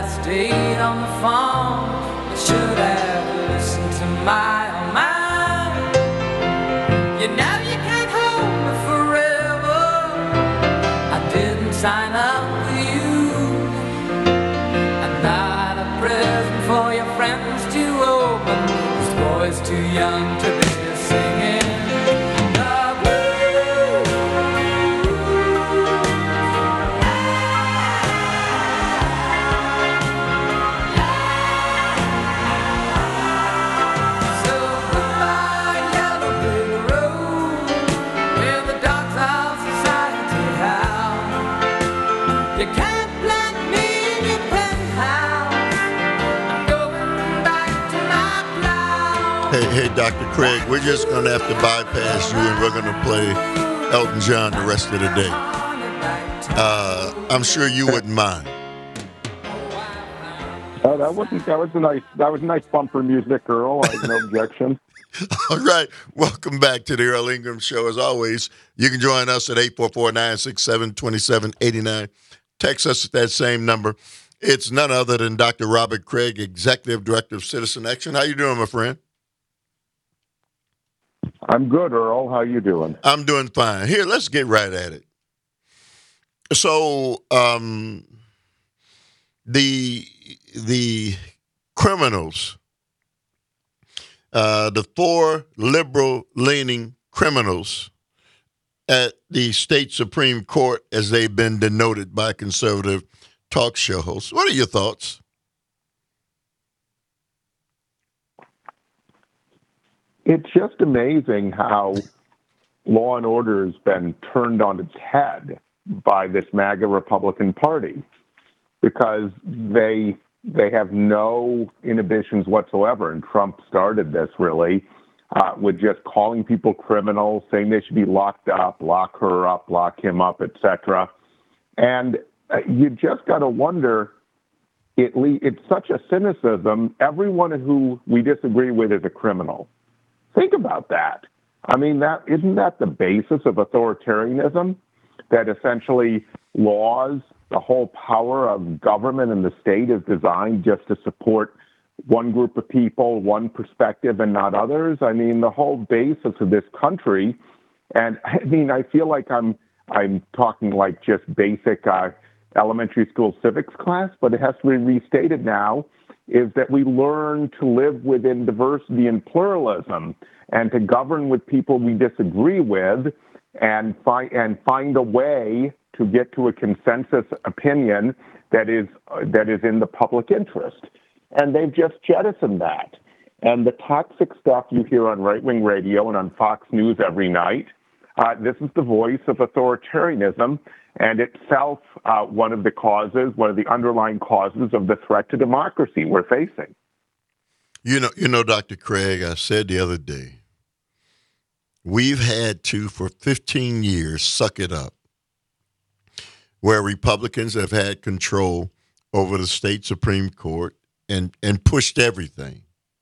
I stayed on the phone. I should have listened to my own mind. You know you can't hold me forever. I didn't sign up for you. I'm not a present for your friends to open. This boy's too young to be singing. Hey, Dr. Craig, we're just going to have to bypass you, and we're going to play Elton John the rest of the day. I'm sure you wouldn't mind. That was nice bumper music, Earl. I have no objection. All right. Welcome back to the Earl Ingram Show. As always, you can join us at 844-967-2789. Text us at that same number. It's none other than Dr. Robert Craig, Executive Director of Citizen Action. How you doing, my friend? I'm good, Earl. How you doing? I'm doing fine. Here, let's get right at it. So, the criminals, the four liberal-leaning criminals at the state Supreme Court, as they've been denoted by conservative talk show hosts. What are your thoughts? It's just amazing how law and order has been turned on its head by this MAGA Republican Party, because they have no inhibitions whatsoever. And Trump started this really with just calling people criminals, saying they should be locked up, lock her up, lock him up, etc. And you just got to wonder. It's such a cynicism. Everyone who we disagree with is a criminal. Think about that. I mean, isn't that the basis of authoritarianism? That essentially laws, the whole power of government and the state is designed just to support one group of people, one perspective, and not others. I mean, the whole basis of this country, and I mean, I feel like I'm talking like just basic elementary school civics class, but it has to be restated now, is that we learn to live within diversity and pluralism and to govern with people we disagree with and find a way to get to a consensus opinion that is in the public interest. And they've just jettisoned that. And the toxic stuff you hear on right-wing radio and on Fox News every night, this is the voice of authoritarianism, and itself one of the underlying causes of the threat to democracy we're facing. You know, Dr. Craig, I said the other day, we've had to, for 15 years, suck it up, where Republicans have had control over the state Supreme Court and pushed everything.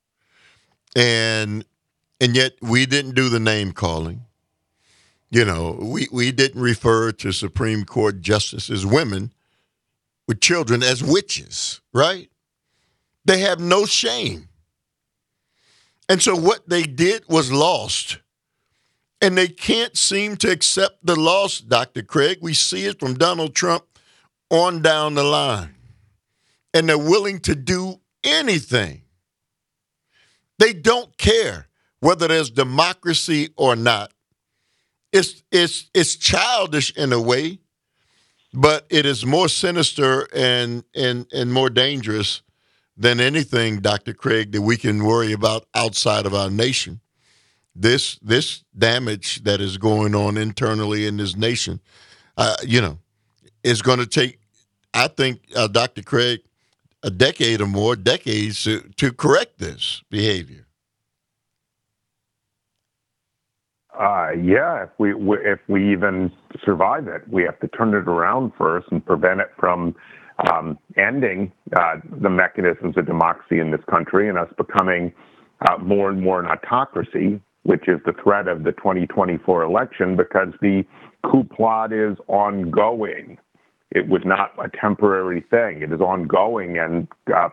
And yet we didn't do the name calling. You know, we didn't refer to Supreme Court justices, women with children, as witches, right? They have no shame. And so what they did was lost. And they can't seem to accept the loss, Dr. Craig. We see it from Donald Trump on down the line. And they're willing to do anything. They don't care whether there's democracy or not. It's childish in a way, but it is more sinister and more dangerous than anything, Dr. Craig, that we can worry about outside of our nation. This damage that is going on internally in this nation, is going to take, I think, Dr. Craig, a decade or more, decades to correct this behavior. If we even survive it, we have to turn it around first and prevent it from ending the mechanisms of democracy in this country and us becoming more and more an autocracy, which is the threat of the 2024 election, because the coup plot is ongoing. it was not a temporary thing. It is ongoing, and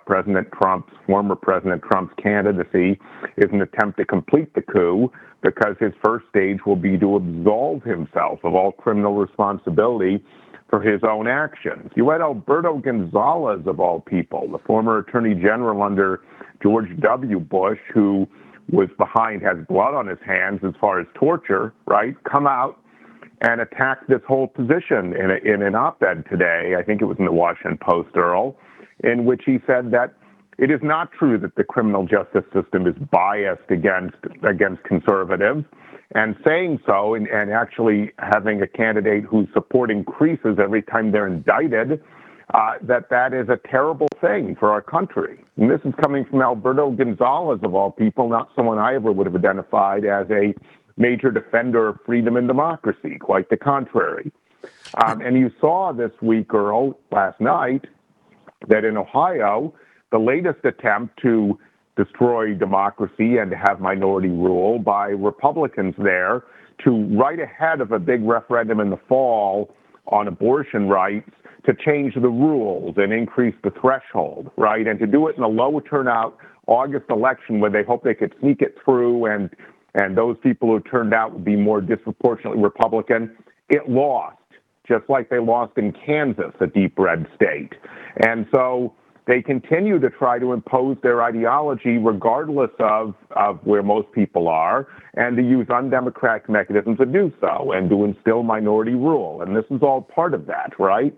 former President Trump's candidacy is an attempt to complete the coup because his first stage will be to absolve himself of all criminal responsibility for his own actions. You had Alberto Gonzales, of all people, the former attorney general under George W. Bush, who has blood on his hands as far as torture, right, come out and attack this whole position in an op-ed today. I think it was in the Washington Post, Earl, in which he said that it is not true that the criminal justice system is biased against conservatives, and saying so and actually having a candidate whose support increases every time they're indicted, that is a terrible thing for our country. And this is coming from Alberto Gonzales, of all people, not someone I ever would have identified as a major defender of freedom and democracy, quite the contrary. And you saw this week, Earl, last night, that in Ohio, the latest attempt to destroy democracy and to have minority rule by Republicans there to, right ahead of a big referendum in the fall on abortion rights, to change the rules and increase the threshold, right? And to do it in a low turnout August election where they hope they could sneak it through and those people who turned out would be more disproportionately Republican. It lost, just like they lost in Kansas, a deep red state. And so they continue to try to impose their ideology regardless of where most people are, and to use undemocratic mechanisms to do so and to instill minority rule. And this is all part of that, right?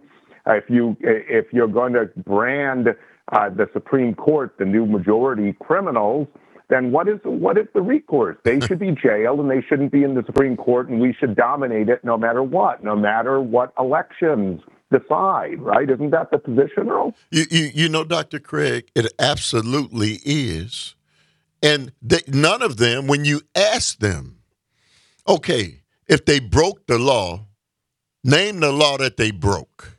If you're going to brand the Supreme Court the new majority criminals, then what is the recourse? They should be jailed, and they shouldn't be in the Supreme Court, and we should dominate it no matter what elections decide, right? Isn't that the position, Earl? You know, Dr. Craig, it absolutely is. And none of them, when you ask them, okay, if they broke the law, name the law that they broke.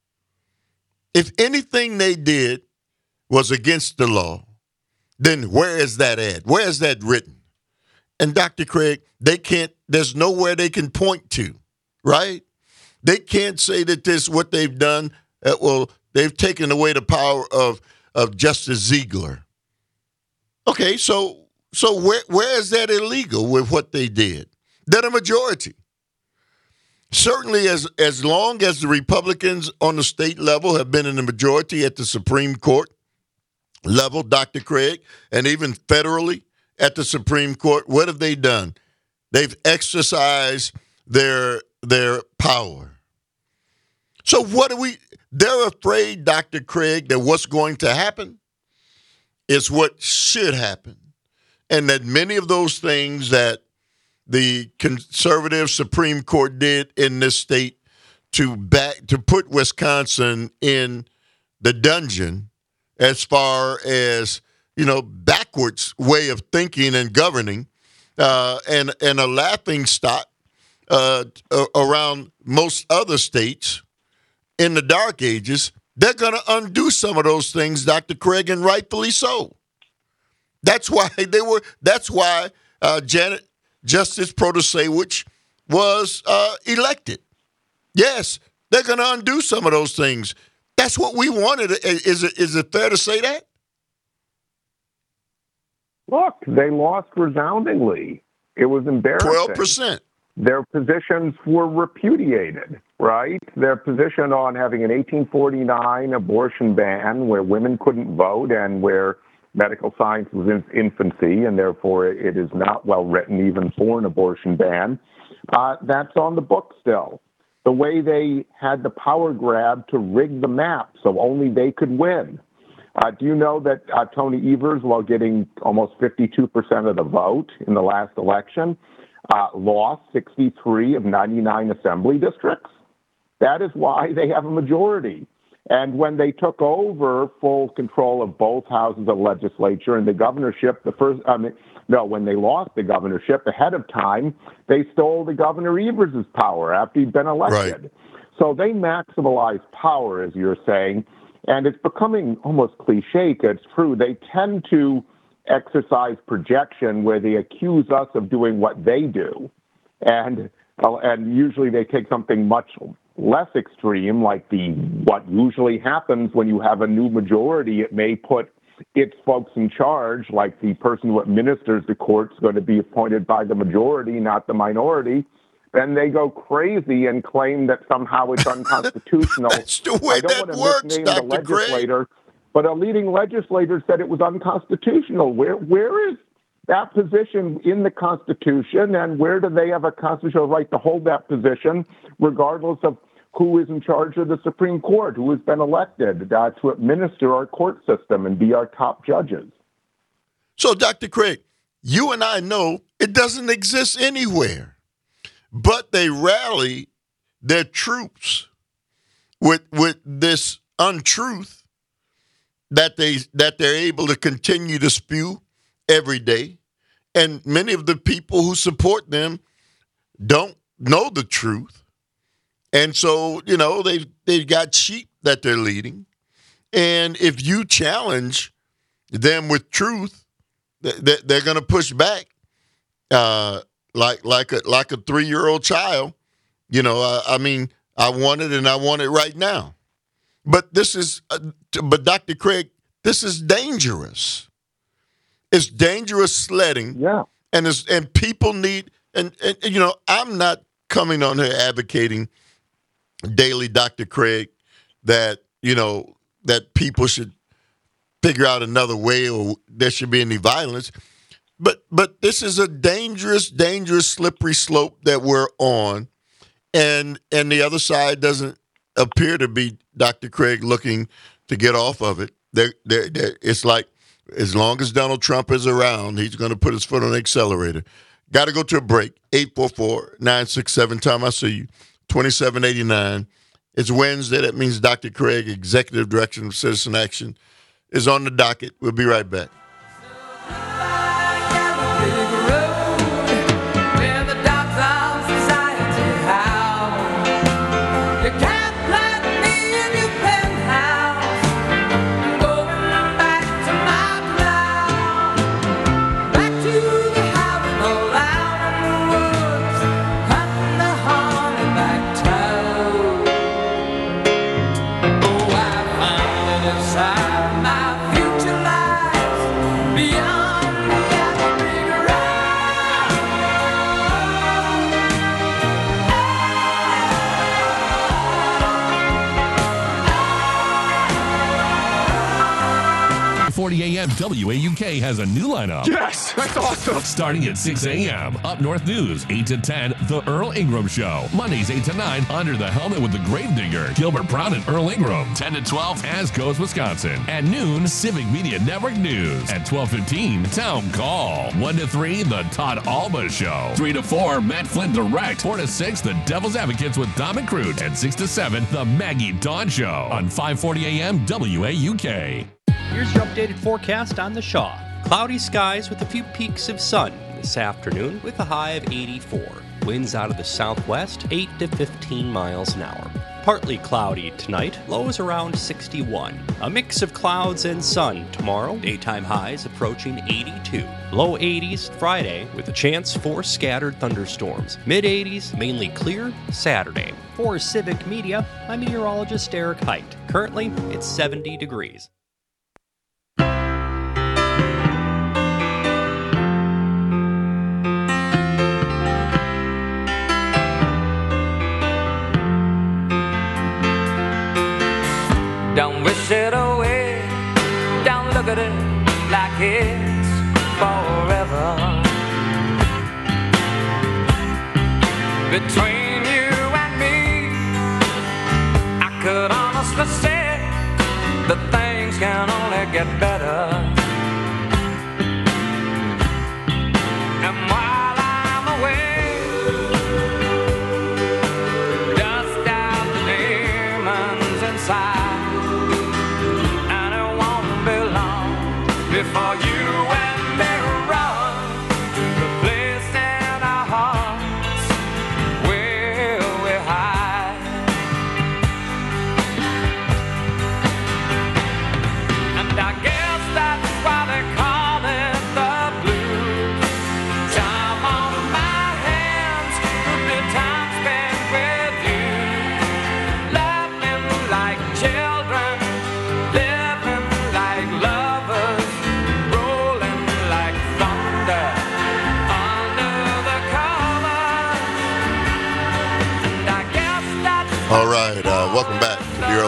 If anything they did was against the law, then where is that at? Where is that written? And Dr. Craig, there's nowhere they can point to, right? They can't say that this, what they've done, they've taken away the power of Justice Ziegler. Okay, so where is that illegal with what they did? They're the majority. Certainly, as long as the Republicans on the state level have been in the majority at the Supreme Court level, Dr. Craig, and even federally at the Supreme Court, what have they done? They've exercised their power. So they're afraid, Dr. Craig, that what's going to happen is what should happen. And that many of those things that the conservative Supreme Court did in this state to put Wisconsin in the dungeon as far as, backwards way of thinking and governing, and a laughing stock around most other states in the dark ages, they're going to undo some of those things, Dr. Craig, and rightfully so. That's why Janet Justice Protasiewicz was elected. Yes, they're going to undo some of those things. That's what we wanted. Is it fair to say that? Look, they lost resoundingly. It was embarrassing. 12%. Their positions were repudiated, right? Their position on having an 1849 abortion ban where women couldn't vote and where medical science was in infancy, and therefore it is not well written even for an abortion ban, that's on the book still. The way they had the power grab to rig the map so only they could win. Do you know that Tony Evers, while getting almost 52% of the vote in the last election, lost 63 of 99 assembly districts? That is why they have a majority. And when they took over full control of both houses of the legislature and the governorship, when they lost the governorship ahead of time, they stole the Governor Evers' power after he'd been elected. Right. So they maximalize power, as you're saying, and it's becoming almost cliche. It's true. They tend to exercise projection where they accuse us of doing what they do. And usually they take something much less extreme, like what usually happens when you have a new majority, it may put its folks in charge, like the person who administers the court's going to be appointed by the majority, not the minority. Then they go crazy and claim that somehow it's unconstitutional. That's the way that works, Dr. Craig. But a leading legislator said it was unconstitutional. Where is that position in the Constitution, and where do they have a constitutional right to hold that position, regardless of who is in charge of the Supreme Court, who has been elected to administer our court system and be our top judges? So, Dr. Craig, you and I know it doesn't exist anywhere, but they rally their troops with this untruth that they're able to continue to spew every day. And many of the people who support them don't know the truth. And so, they've got sheep that they're leading. And if you challenge them with truth, they're going to push back like a 3-year-old child. I want it, and I want it right now. But but Dr. Craig, this is dangerous. It's dangerous sledding. Yeah. And people need, and I'm not coming on here advocating daily, Dr. Craig, that people should figure out another way or there should be any violence. But this is a dangerous, slippery slope that we're on. And the other side doesn't appear to be, Dr. Craig, looking to get off of it. It's like, as long as Donald Trump is around, he's going to put his foot on the accelerator. Got to go to a break. 844-967, Tom, I see you. 2789. It's Wednesday. That means Dr. Craig, Executive Director of Citizen Action, is on the docket. We'll be right back. My future lies beyond the big AM WAUK has a new lineup. Yes, that's awesome. Starting at 6 a.m. Up North News, 8 to 10, The Earl Ingram Show. Mondays, 8 to 9, Under the Helmet with the Gravedigger, Gilbert Brown and Earl Ingram. 10 to 12, As Goes Wisconsin. At noon, Civic Media Network News. At 12:15, Town Call. 1 to 3, The Todd Alba Show. 3 to 4, Matt Flynn Direct. 4 to 6, The Devil's Advocates with Dom and Crute. And 6 to 7, The Maggie Dawn Show. On 540 AM WAUK. Here's your updated forecast on the Shaw. Cloudy skies with a few peaks of sun this afternoon with a high of 84. Winds out of the southwest, 8 to 15 miles an hour. Partly cloudy tonight, lows around 61. A mix of clouds and sun tomorrow, daytime highs approaching 82. Low 80s Friday with a chance for scattered thunderstorms. Mid 80s, mainly clear Saturday. For Civic Media, I'm meteorologist Eric Height. Currently, it's 70 degrees. Don't wish it away, don't look at it like it's forever. Between you and me, I could honestly say that things can only get better. And while I'm away, dust out the demons inside. Before you and me run to the place in our hearts where we hide. And I guess that's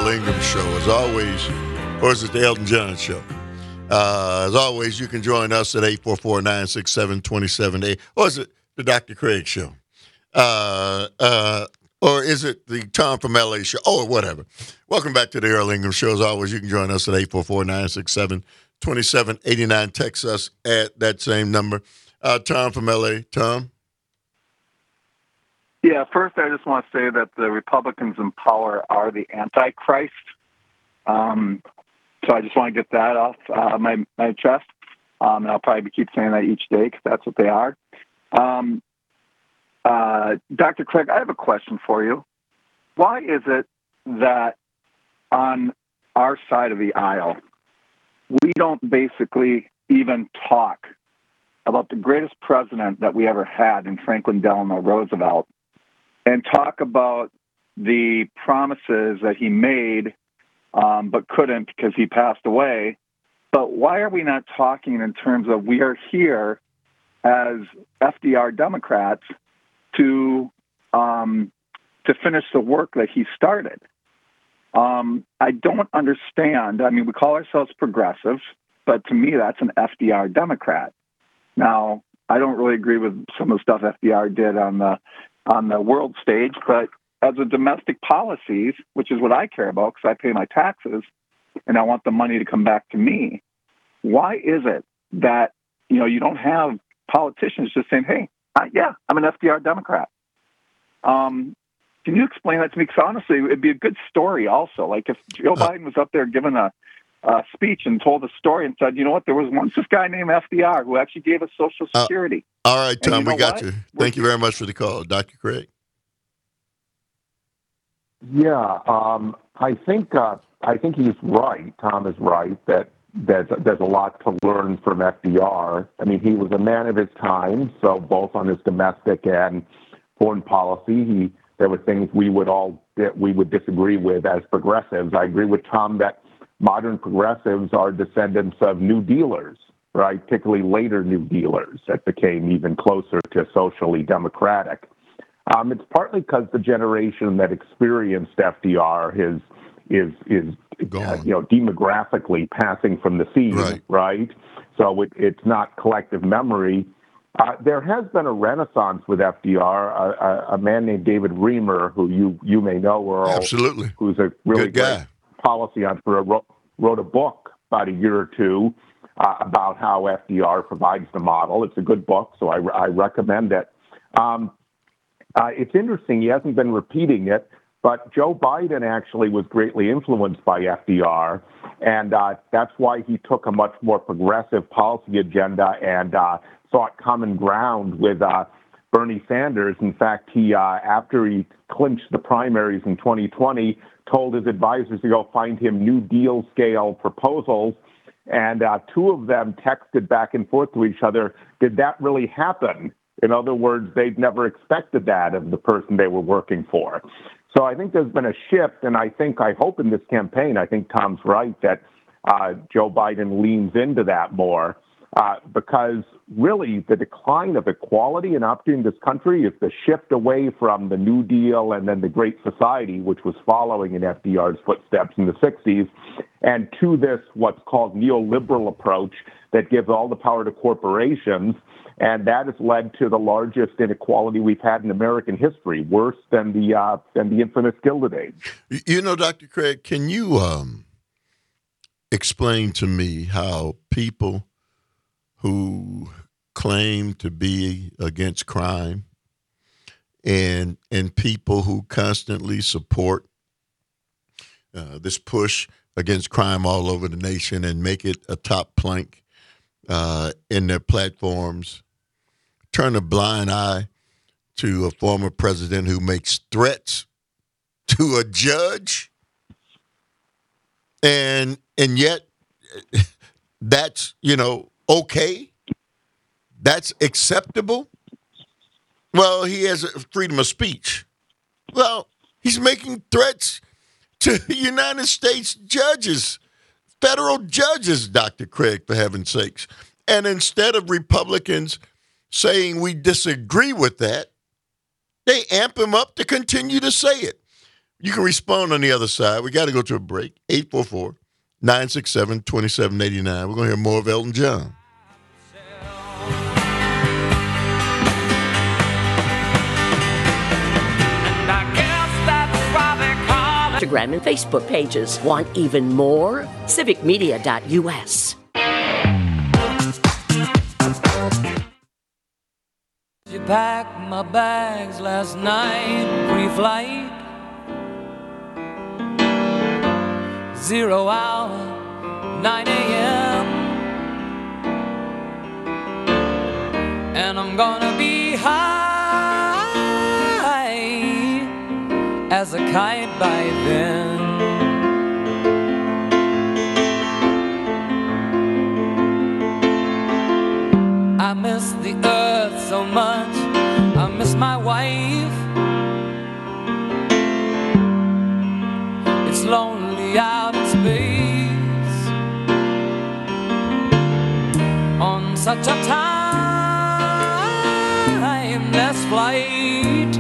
Earl Ingram Show. As always, or is it the Elton John Show? As always, you can join us at 844-967-2780. Or is it the Dr. Craig Show? Or is it the Tom from LA Show? Oh, whatever. Welcome back to the Earl Ingram Show. As always, you can join us at 844-967-2789. Text us at that same number. Tom from LA. Tom? Yeah, first I just want to say that the Republicans in power are the Antichrist. So I just want to get that off my chest. And I'll probably keep saying that each day because that's what they are. Dr. Craig, I have a question for you. Why is it that on our side of the aisle, we don't basically even talk about the greatest president that we ever had in Franklin Delano Roosevelt and talk about the promises that he made but couldn't because he passed away? But why are we not talking in terms of we are here as FDR Democrats to finish the work that he started? I don't understand. I mean, we call ourselves progressives, but to me, that's an FDR Democrat. Now, I don't really agree with some of the stuff FDR did on the world stage, but as a domestic policies, which is what I care about because I pay my taxes and I want the money to come back to me, why is it that you don't have politicians just saying, "Hey, yeah, I'm an FDR Democrat"? Can you explain that to me? Because honestly, it'd be a good story also. Like if Joe Biden was up there giving a speech and told a story and said, you know what, there was once this guy named FDR who actually gave us Social Security. All right, Tom, we got what? you. Thank you very much for the call. Dr. Craig? Yeah, I think he's right. Tom is right that there's a lot to learn from FDR. I mean, he was a man of his time, so both on his domestic and foreign policy, there were things we would disagree with as progressives. I agree with Tom that modern progressives are descendants of New Dealers, right? Particularly later New Dealers that became even closer to socially democratic. It's partly because the generation that experienced FDR is demographically passing from the scene, right? So it's not collective memory. There has been a renaissance with FDR. A man named David Reamer, who you may know, Earl, absolutely, who's a really great policy entrepreneur, wrote a book about a year or two about how FDR provides the model. It's a good book, so I recommend it. It's interesting, he hasn't been repeating it, but Joe Biden actually was greatly influenced by FDR, and that's why he took a much more progressive policy agenda and sought common ground with Bernie Sanders. In fact, he after he clinched the primaries in 2020, told his advisors to go find him New Deal scale proposals, and two of them texted back and forth to each other, did that really happen? In other words, they'd never expected that of the person they were working for. So I think there's been a shift, and I hope in this campaign, I think Tom's right that Joe Biden leans into that more because really the decline of equality and opportunity in this country is the shift away from the New Deal and then the Great Society, which was following in FDR's footsteps in the 60s, and to this what's called neoliberal approach that gives all the power to corporations. And that has led to the largest inequality we've had in American history, worse than the infamous Gilded Age. You know, Dr. Craig, can you explain to me how people who claim to be against crime and people who constantly support this push against crime all over the nation and make it a top plank in their platforms turn a blind eye to a former president who makes threats to a judge, and yet that's okay, that's acceptable. Well, he has freedom of speech. Well, he's making threats to United States judges, federal judges, Dr. Craig, for heaven's sakes. And instead of Republicans saying we disagree with that, they amp him up to continue to say it. You can respond on the other side. We got to go to a break. 844-967-2789. We're going to hear more of Elton John. Instagram and Facebook pages. Want even more? Civicmedia.us. You packed my bags last night, pre-flight. 0 hour, 9 a.m. And I'm gonna be high as a kite by then. I miss the earth so much, I miss my wife. It's lonely out in space on such a timeless flight.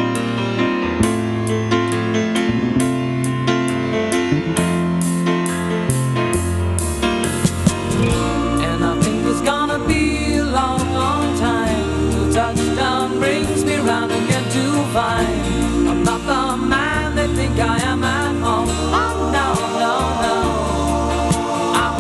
And I think it's gonna be a long, long time till touchdown brings me round again to find I'm not the man they think I am at home. Oh no, no, no, I'm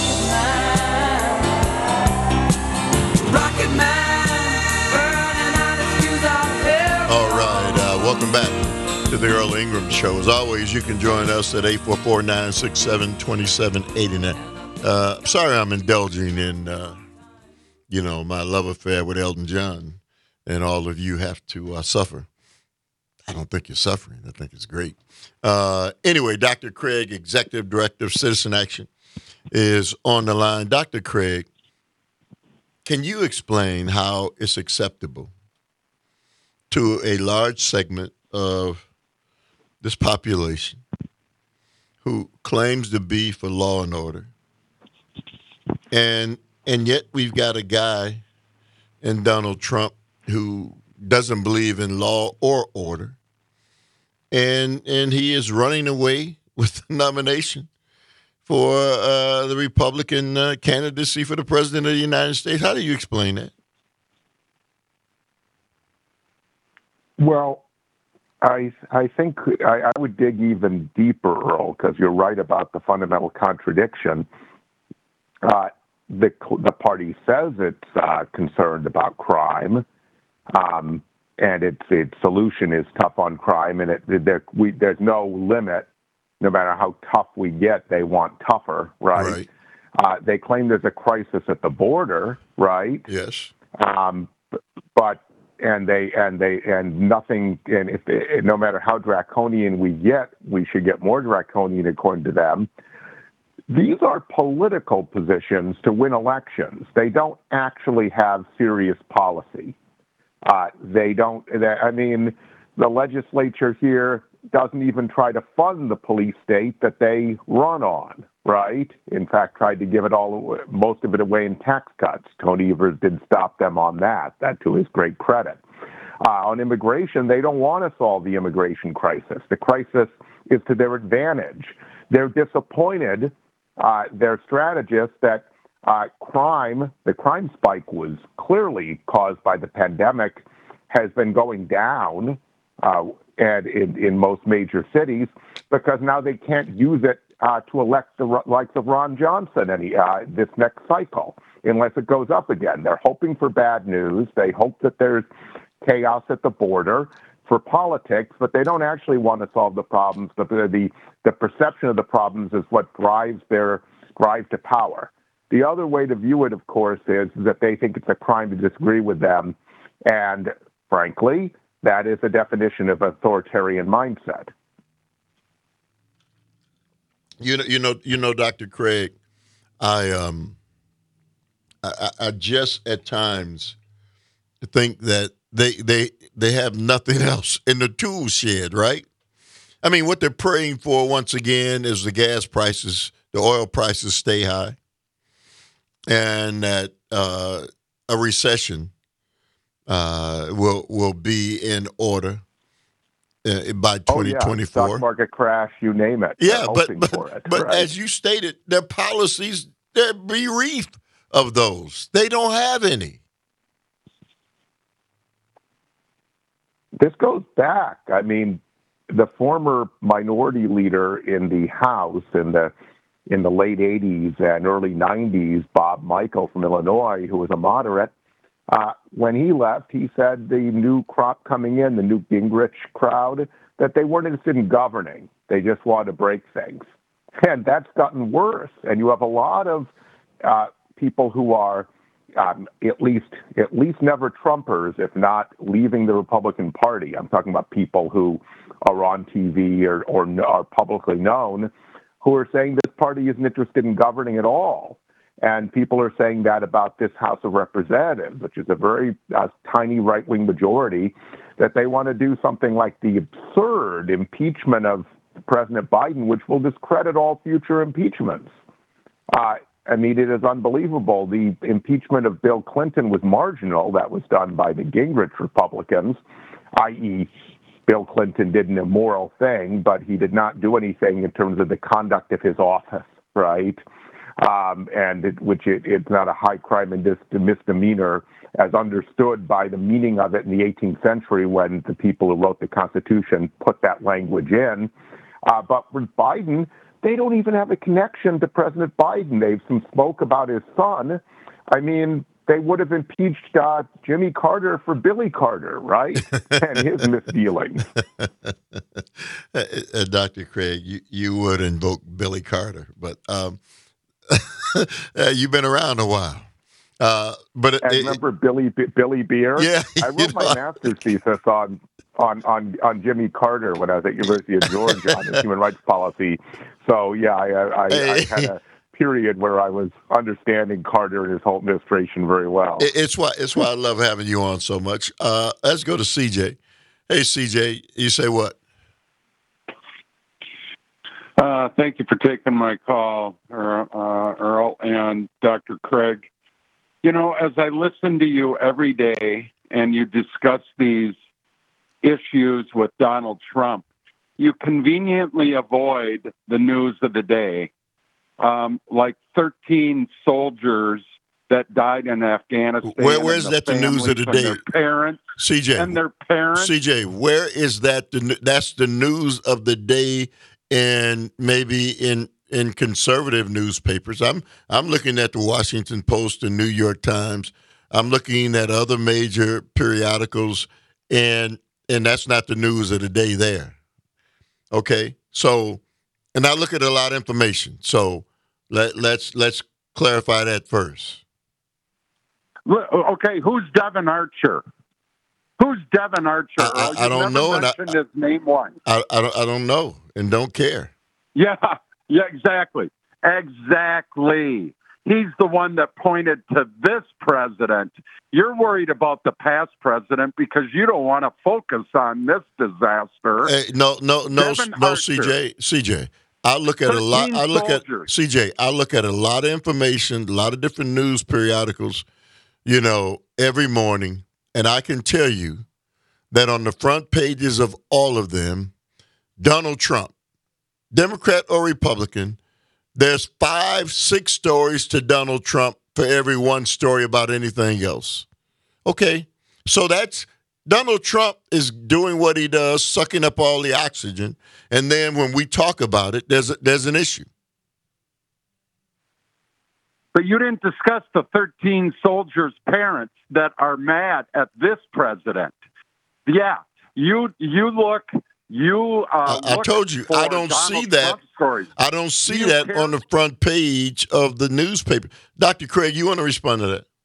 a rocket man, burning out his fuse out there. All right. Welcome back to the Earl Ingram Show. As always, you can join us at 844-967-2789. Sorry I'm indulging in, my love affair with Elton John, and all of you have to suffer. I don't think you're suffering. I think it's great. Anyway, Dr. Craig, Executive Director of Citizen Action, is on the line. Dr. Craig, can you explain how it's acceptable to a large segment of this population who claims to be for law and order, and yet we've got a guy in Donald Trump who doesn't believe in law or order, and he is running away with the nomination for the Republican candidacy for the president of the United States? How do you explain that? Well, I think I would dig even deeper, Earl, because you're right about the fundamental contradiction. The party says it's concerned about crime, and its solution is tough on crime, and there's no limit. No matter how tough we get, they want tougher, right? They claim there's a crisis at the border, right? Yes. But nothing. And no matter how draconian we get, we should get more draconian according to them. These are political positions to win elections. They don't actually have serious policy. The legislature here doesn't even try to fund the police state that they run on, right? In fact, tried to give most of it away in tax cuts. Tony Evers did stop them on that to his great credit. On immigration, they don't want to solve the immigration crisis. The crisis is to their advantage. They're disappointed, their strategists, that the crime spike was clearly caused by the pandemic, has been going down and in most major cities, because now they can't use it to elect the likes of Ron Johnson this next cycle, unless it goes up again. They're hoping for bad news. They hope that there's chaos at the border for politics, but they don't actually want to solve the problems. The perception of the problems is what drives their drive to power. The other way to view it, of course, is that they think it's a crime to disagree with them, and frankly, that is a definition of authoritarian mindset. You know, Dr. Craig, I just at times think that they have nothing else in the tool shed, right? I mean, what they're praying for once again is the gas prices, the oil prices stay high, and that a recession will be in order, by 2024. Stock market crash, you name it. Yeah, but right. As you stated, their policies, they're bereft of those. They don't have any. This goes back. I mean, the former minority leader in the House in the late 80s and early 90s, Bob Michel from Illinois, who was a moderate, when he left, he said the new crop coming in, the Newt Gingrich crowd, that they weren't interested in governing. They just wanted to break things. And that's gotten worse. And you have a lot of people who are at least never Trumpers, if not leaving the Republican Party. I'm talking about people who are on TV or are publicly known, who are saying this party isn't interested in governing at all. And people are saying that about this House of Representatives, which is a very tiny right-wing majority, that they want to do something like the absurd impeachment of President Biden, which will discredit all future impeachments. I mean, it is unbelievable. The impeachment of Bill Clinton was marginal. That was done by the Gingrich Republicans, i.e., Bill Clinton did an immoral thing, but he did not do anything in terms of the conduct of his office, right? It's not a high crime and misdemeanor as understood by the meaning of it in the 18th century when the people who wrote the Constitution put that language in. But with Biden, they don't even have a connection to President Biden. They've some smoke about his son. I mean, they would have impeached Jimmy Carter for Billy Carter, right? And his misdealings. Dr. Craig, you would invoke Billy Carter, but you've been around a while. But I remember Billy Beer. Yeah, I wrote my master's thesis on Jimmy Carter when I was at University of Georgia on his human rights policy. So yeah, I had a period where I was understanding Carter and his whole administration very well. It's why I love having you on so much. Let's go to CJ. Hey, CJ, you say what? Thank you for taking my call, Earl and Dr. Craig. You know, as I listen to you every day and you discuss these issues with Donald Trump, you conveniently avoid the news of the day, like 13 soldiers that died in Afghanistan. Where's that the news of the day? Their parents, CJ, and their parents. CJ, where is that? That's the news of the day, and maybe in conservative newspapers. I'm looking at the Washington Post and New York Times. I'm looking at other major periodicals, and that's not the news of the day there. Okay, so, and I look at a lot of information. So let's clarify that first. Okay, who's Devin Archer? Who's Devin Archer? I don't know, and his name once. I don't know, and don't care. Yeah, exactly. He's the one that pointed to this president. You're worried about the past president because you don't want to focus on this disaster. Hey, no, CJ. I look at a lot. I look at a lot of information, a lot of different news periodicals, every morning, and I can tell you that on the front pages of all of them, Donald Trump, Democrat or Republican, there's 5-6 stories to Donald Trump for every one story about anything else. Okay, so that's Donald Trump is doing what he does, sucking up all the oxygen, and then when we talk about it, there's an issue. But you didn't discuss the 13 soldiers' parents that are mad at this president. Yeah, you look. I told you, I don't see that. I don't see that on the front page of the newspaper. Dr. Craig, you want to respond to that?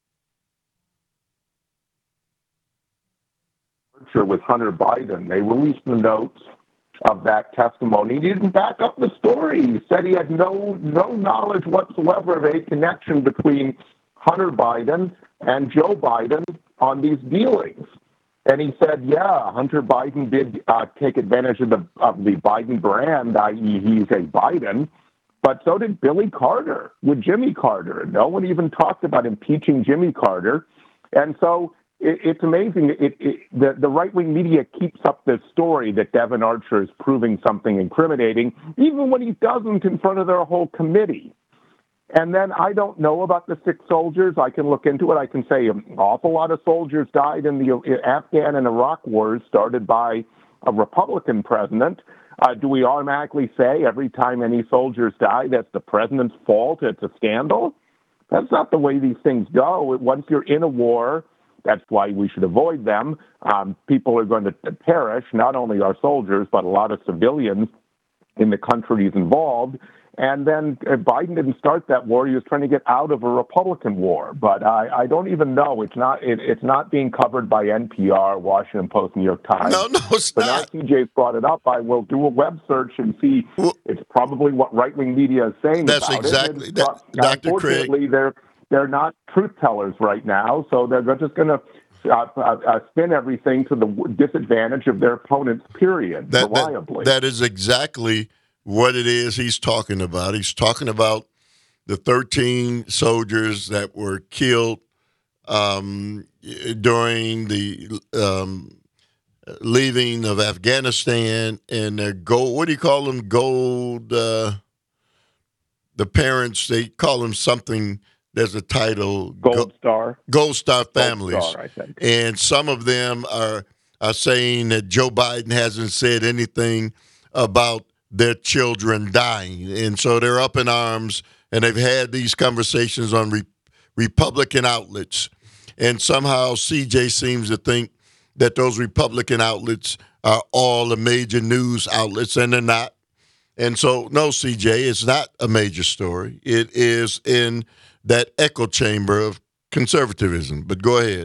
With Hunter Biden, they released the notes of that testimony. He didn't back up the story. He said he had no knowledge whatsoever of a connection between Hunter Biden and Joe Biden on these dealings. And he said, yeah, Hunter Biden did take advantage of the Biden brand, i.e. he's a Biden, but so did Billy Carter with Jimmy Carter. No one even talked about impeaching Jimmy Carter. And so it's amazing. The right-wing media keeps up this story that Devon Archer is proving something incriminating, even when he doesn't in front of their whole committee. And then I don't know about the 6 soldiers. I can look into it. I can say an awful lot of soldiers died in the Afghan and Iraq wars started by a Republican president. Do we automatically say every time any soldiers die, that's the president's fault? It's a scandal? That's not the way these things go. Once you're in a war, that's why we should avoid them. People are going to perish, not only our soldiers, but a lot of civilians in the countries involved. And then Biden didn't start that war. He was trying to get out of a Republican war. But I don't even know. It's not being covered by NPR, Washington Post, New York Times. No, it's not. But now CJ's brought it up. I will do a web search and see. It's probably what right-wing media is saying that's about exactly it. Dr. Craig. Unfortunately, they're not truth tellers right now, so they're just going to spin everything to the disadvantage of their opponents, period, reliably. That is exactly what it is he's talking about. He's talking about the 13 soldiers that were killed during the leaving of Afghanistan, and their gold, what do you call them? The parents, they call them something. There's a title. Gold Star families. Gold Star, I think. And some of them are saying that Joe Biden hasn't said anything about their children dying. And so they're up in arms, and they've had these conversations on Republican outlets. And somehow CJ seems to think that those Republican outlets are all the major news outlets, and they're not. And so, no, CJ, it's not a major story. It is in that echo chamber of conservatism. But go ahead.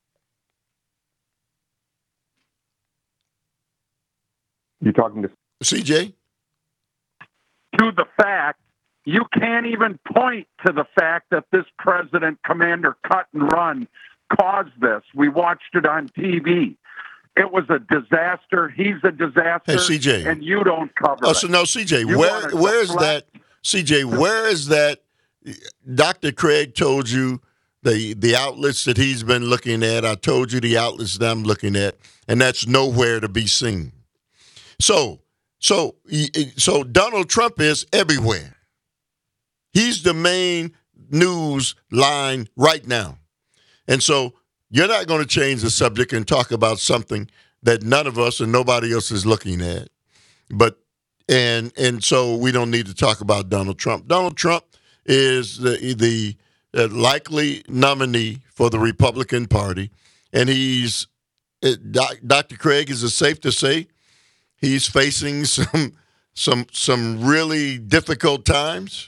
You talking to CJ? To the fact, you can't even point to the fact that this president, Commander Cut and Run, caused this. We watched it on TV. It was a disaster. He's a disaster. Hey, CJ. And you don't cover it. So no, CJ, where is that? CJ, where is that? Dr. Craig told you the outlets that he's been looking at. I told you the outlets that I'm looking at, and that's nowhere to be seen. So Donald Trump is everywhere. He's the main news line right now. And so you're not going to change the subject and talk about something that none of us and nobody else is looking at. But and so we don't need to talk about Donald Trump. Donald Trump is the likely nominee for the Republican Party, and he's Dr. Craig, is it safe to say he's facing some really difficult times?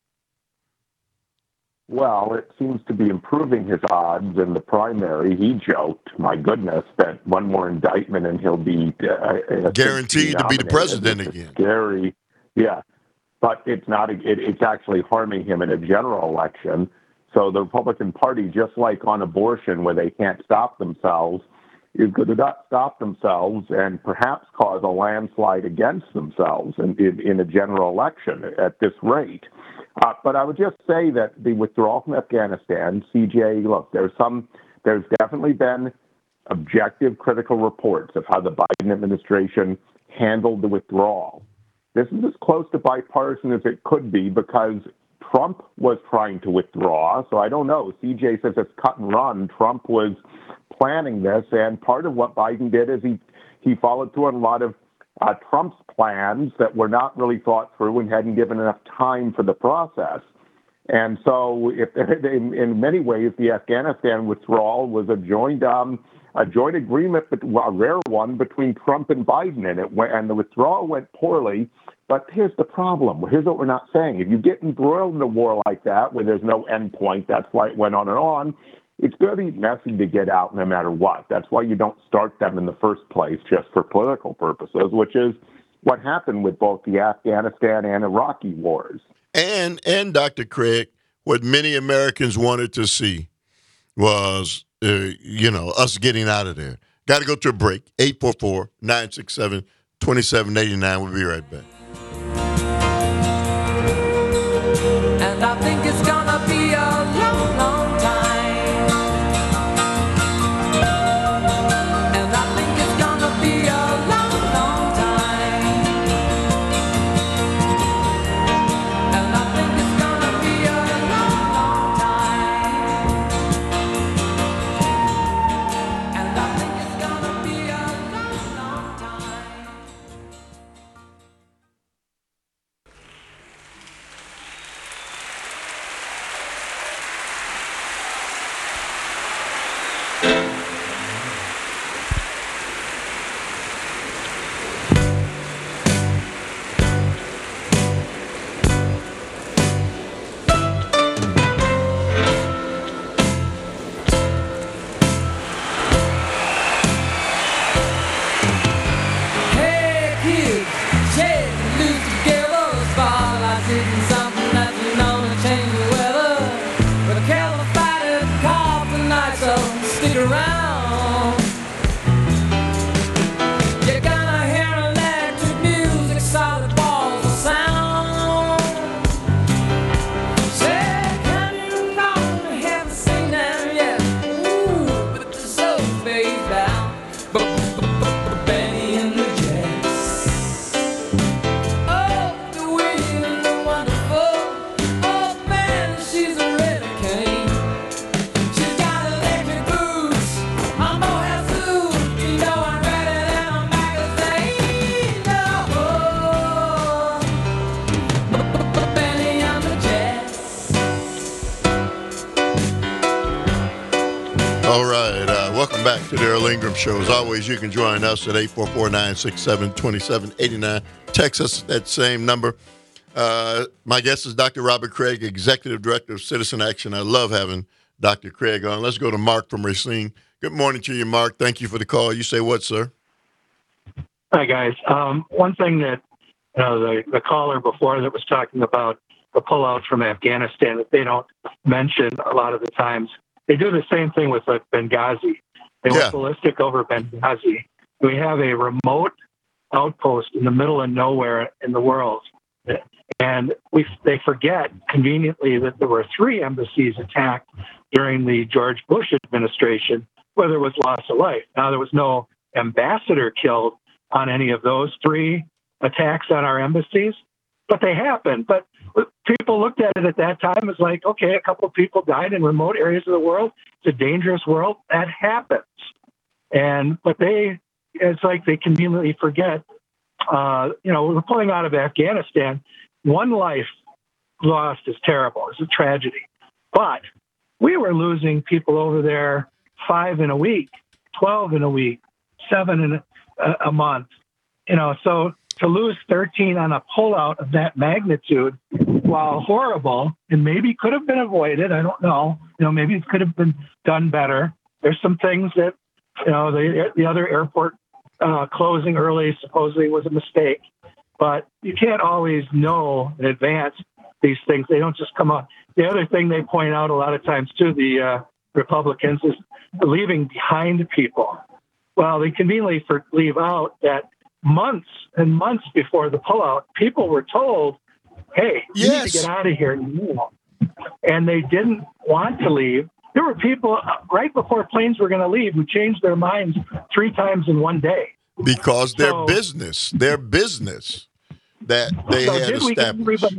Well, it seems to be improving his odds in the primary. He joked, my goodness, that one more indictment and he'll be guaranteed to be the president again. Scary, yeah. But it's not. It's actually harming him in a general election. So the Republican Party, just like on abortion, where they can't stop themselves, is going to not stop themselves and perhaps cause a landslide against themselves in a general election at this rate. But I would just say that the withdrawal from Afghanistan, CJ, look, there's definitely been objective critical reports of how the Biden administration handled the withdrawal. This is as close to bipartisan as it could be because Trump was trying to withdraw. So I don't know. CJ says it's cut and run. Trump was planning this. And part of what Biden did is he followed through on a lot of Trump's plans that were not really thought through and hadn't given enough time for the process. And so in many ways, the Afghanistan withdrawal was a joint agreement, but a rare one between Trump and Biden, and the withdrawal went poorly. But here's the problem. Here's what we're not saying. If you get embroiled in a war like that, where there's no end point, that's why it went on, it's going to be messy to get out no matter what. That's why you don't start them in the first place just for political purposes, which is what happened with both the Afghanistan and Iraqi wars. And Dr. Craig, what many Americans wanted to see was, us getting out of there. Got to go to a break. 844-967-2789. We'll be right back. And I think it's gonna be a long, long time All right. Welcome back to the Earl Ingram Show. As always, you can join us at 844-967-2789. Text us at that same number. My guest is Dr. Robert Craig, Executive Director of Citizen Action. I love having Dr. Craig on. Let's go to Mark from Racine. Good morning to you, Mark. Thank you for the call. You say what, sir? Hi, guys. One thing that the caller before that was talking about the pullout from Afghanistan that they don't mention a lot of the times. They do the same thing with Benghazi. They went ballistic over Benghazi. We have a remote outpost in the middle of nowhere in the world. And they forget conveniently that there were 3 embassies attacked during the George Bush administration, where there was loss of life. Now, there was no ambassador killed on any of those 3 attacks on our embassies, but they happened. But people looked at it at that time as like, okay, a couple of people died in remote areas of the world. It's a dangerous world. That happens. But it's like they conveniently forget, we're pulling out of Afghanistan. 1 life lost is terrible. It's a tragedy. But we were losing people over there 5 in a week, 12 in a week, 7 in a month. So to lose 13 on a pullout of that magnitude, while horrible, and maybe could have been avoided, I don't know. Maybe it could have been done better. There's some things that, the other airport closing early supposedly was a mistake. But you can't always know in advance these things. They don't just come out. The other thing they point out a lot of times, too, the Republicans, is leaving behind people. Well, they conveniently leave out that months and months before the pullout, people were told, hey, you need to get out of here now. And they didn't want to leave. There were people right before planes were going to leave who changed their minds 3 times in one day. Because their business that they had established.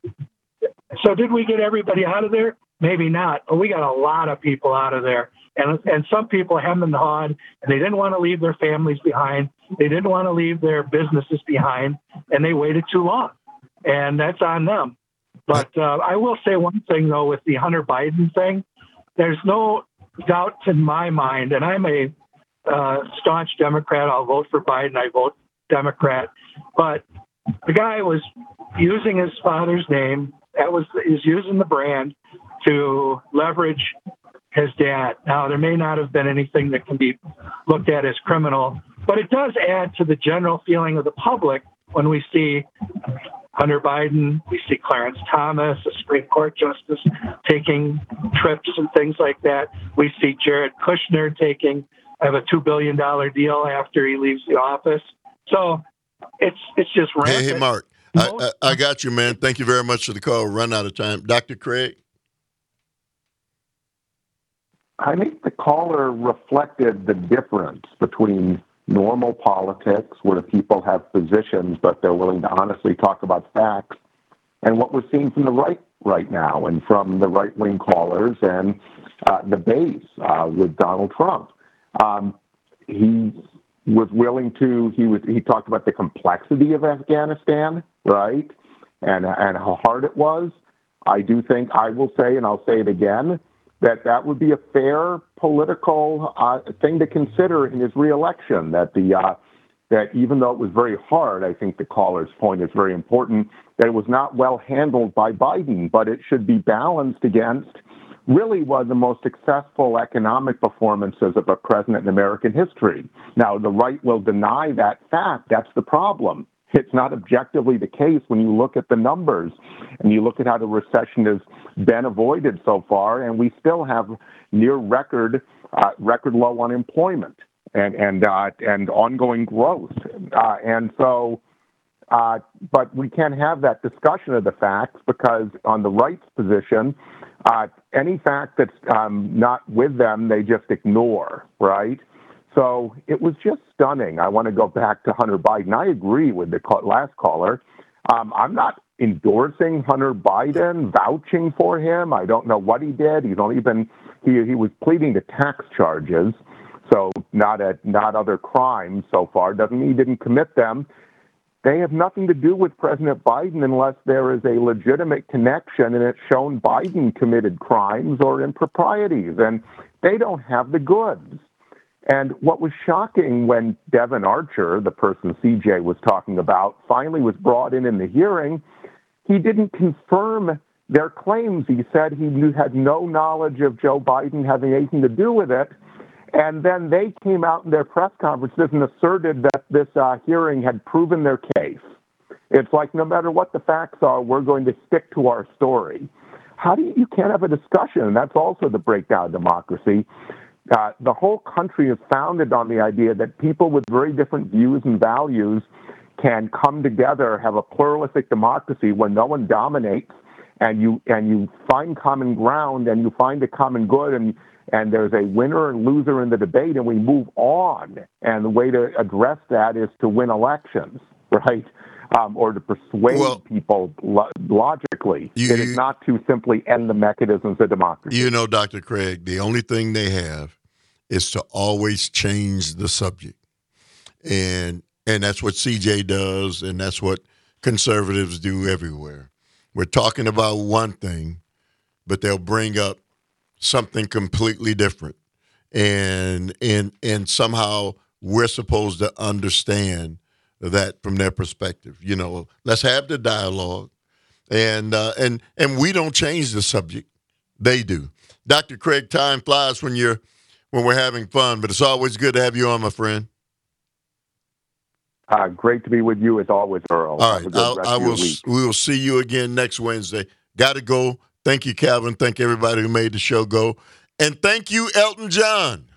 So did we get everybody out of there? Maybe not, but we got a lot of people out of there. And some people hemmed and hawed, and they didn't want to leave their families behind. They didn't want to leave their businesses behind, and they waited too long. And that's on them. But I will say one thing, though, with the Hunter Biden thing, there's no doubt in my mind, and I'm a staunch Democrat. I'll vote for Biden. I vote Democrat. But the guy was using his father's name. He's using the brand to leverage his dad. Now, there may not have been anything that can be looked at as criminal, but it does add to the general feeling of the public when we see Hunter Biden, we see Clarence Thomas, a Supreme Court justice, taking trips and things like that. We see Jared Kushner have a $2 billion deal after he leaves the office. So it's just rampant. Hey, Mark, I got you, man. Thank you very much for the call. Run out of time. Dr. Craig? I think the caller reflected the difference between normal politics, where people have positions, but they're willing to honestly talk about facts, and what we're seeing from the right now, and from the right-wing callers and the base with Donald Trump. He was willing to. He talked about the complexity of Afghanistan, right, and how hard it was. I do think, I will say, and I'll say it again, that would be a fair political thing to consider in his reelection. That even though it was very hard, I think the caller's point is very important, that it was not well handled by Biden, but it should be balanced against really one of the most successful economic performances of a president in American history. Now, the right will deny that fact. That's the problem. It's not objectively the case when you look at the numbers and you look at how the recession has been avoided so far, and we still have near record low unemployment and ongoing growth. But we can't have that discussion of the facts, because on the right's position, any fact that's not with them, they just ignore, right? So it was just stunning. I want to go back to Hunter Biden. I agree with the last caller. I'm not endorsing Hunter Biden, vouching for him. I don't know what he did. He was pleading to tax charges, so not other crimes so far. Doesn't mean he didn't commit them. they have nothing to do with President Biden unless there is a legitimate connection and it's shown Biden committed crimes or improprieties, and they don't have the goods. And what was shocking when Devin Archer, the person CJ was talking about, finally was brought in the hearing, he didn't confirm their claims. He said he had no knowledge of Joe Biden having anything to do with it. And then they came out in their press conferences and asserted that this hearing had proven their case. It's like, no matter what the facts are, we're going to stick to our story. You can't have a discussion. That's also the breakdown of democracy. The whole country is founded on the idea that people with very different views and values can come together, have a pluralistic democracy where no one dominates, and you find common ground and you find a common good, and there's a winner and loser in the debate, and we move on. And the way to address that is to win elections, right? Or to persuade people logically. It is not to simply end the mechanisms of democracy. You know, Dr. Craig, the only thing they have is to always change the subject. And that's what CJ does, and that's what conservatives do everywhere. We're talking about one thing, but they'll bring up something completely different. And somehow we're supposed to understand that from their perspective. You know, let's have the dialogue. And we don't change the subject. They do. Dr. Craig, time flies when we're having fun, but it's always good to have you on, my friend. Great to be with you as always, Earl. All right. We will see you again next Wednesday. Got to go. Thank you, Calvin. Thank everybody who made the show go. And thank you, Elton John.